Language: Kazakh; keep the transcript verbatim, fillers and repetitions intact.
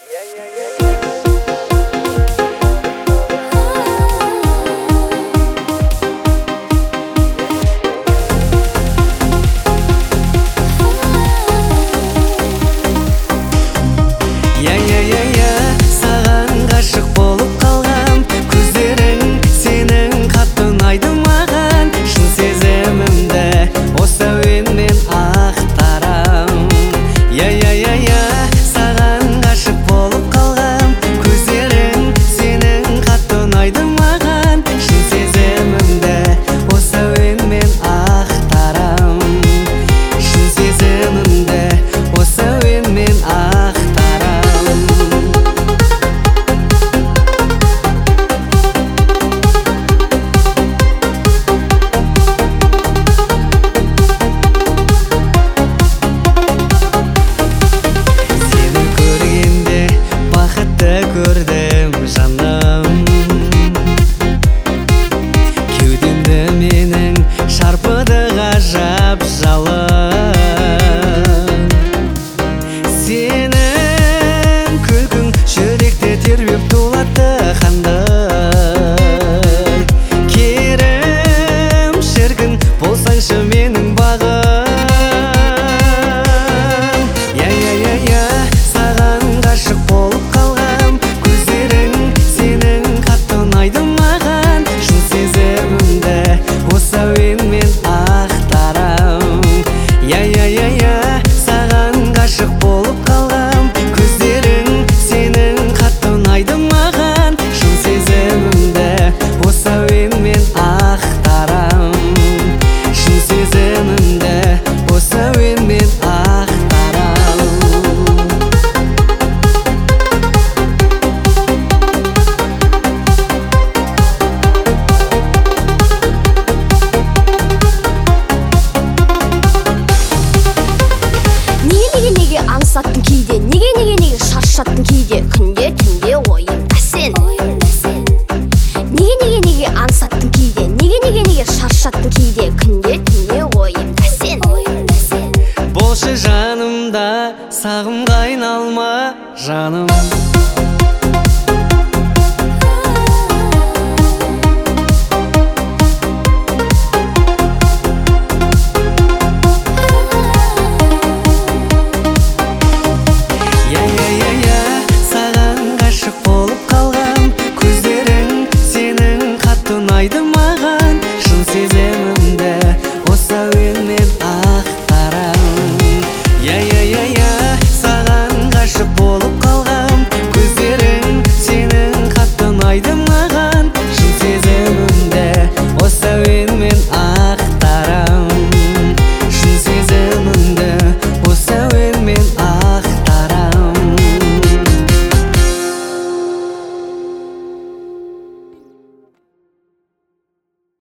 Көрдім жаным, кеудемді менің шарпыды ғажап жалын. Сенің күлкің жүректе тербеп тулатты қандай. Керім шіркін болсаңшы менің бағым. Я-я-я-я, саған ғашық болып қалғам. Көздерің сенің қатты ұнайды маған. Шын сезімімді осы әуенмен ақтарам. Я-я-я-я, саған ғашық болып қалғам. Көздерің сенің қатты ұнайды маған. Шын сезімімді осы әуенмен ақтарам. Шын сезімімді осы әуенмен ақтарам. Неге аңсаттың кейде, неге неге неге шаршаттың кейде, күнде түнде ойымда сен. Неге неге неге аңсаттың кейде, неге неге неге шаршаттың кейде, күнде түнде ойымда сен. Болшы жанымда, сағымға айналма жаным.